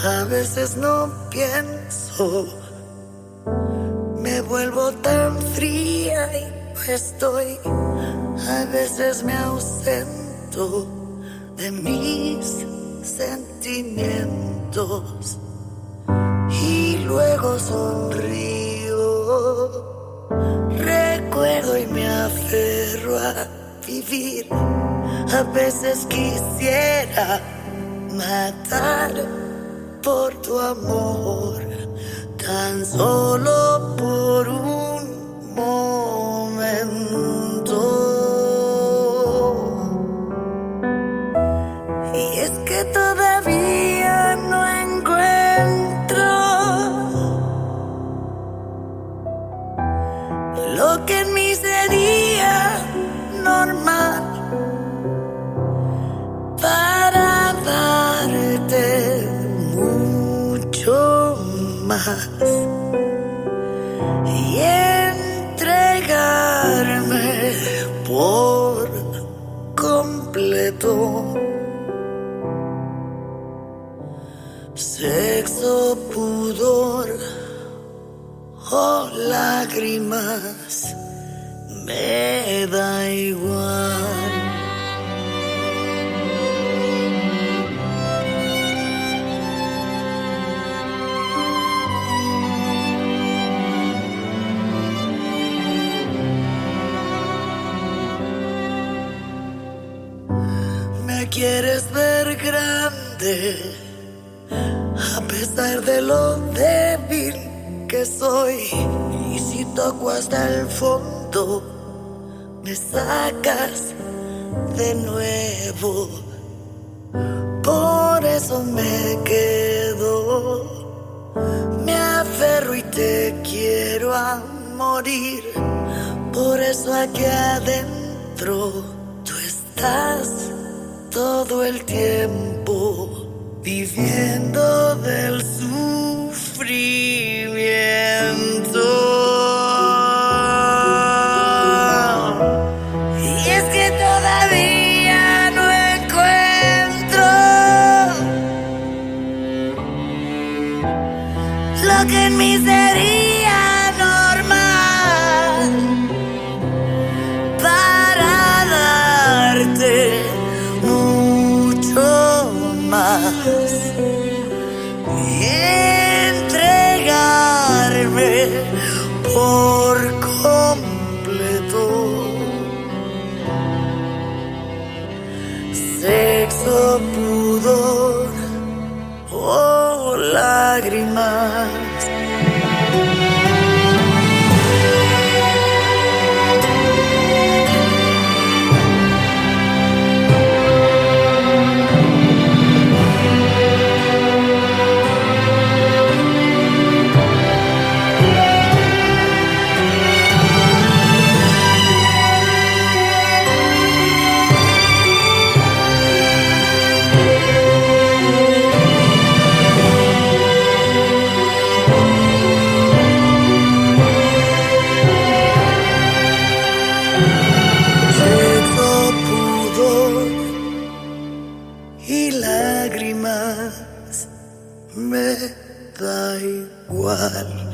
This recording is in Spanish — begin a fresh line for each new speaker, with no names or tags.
A veces no pienso, me vuelvo tan fría y no estoy. A veces me ausento de mis sentimientos y luego sonrío. Recuerdo y me aferro a vivir. A veces quisiera matar por tu amor, tan solo por un momento. Y es que todavía no encuentro lo que en mí sería normal para darte mucho más y entregarme por completo. Sexo, pudor o lágrimas, me da igual. Me quieres ver grande, a pesar de lo débil que soy. Y si toco hasta el fondo, me sacas de nuevo. Por eso me quedo, me aferro y te quiero a morir. Por eso aquí adentro tú estás todo el tiempo, viviendo del sufrimiento. Y es que todavía no encuentro lo que en mí sería normal para darte mucho más y entregarme por completo. Sexo, pudor o lágrimas. Y lágrimas, me da igual.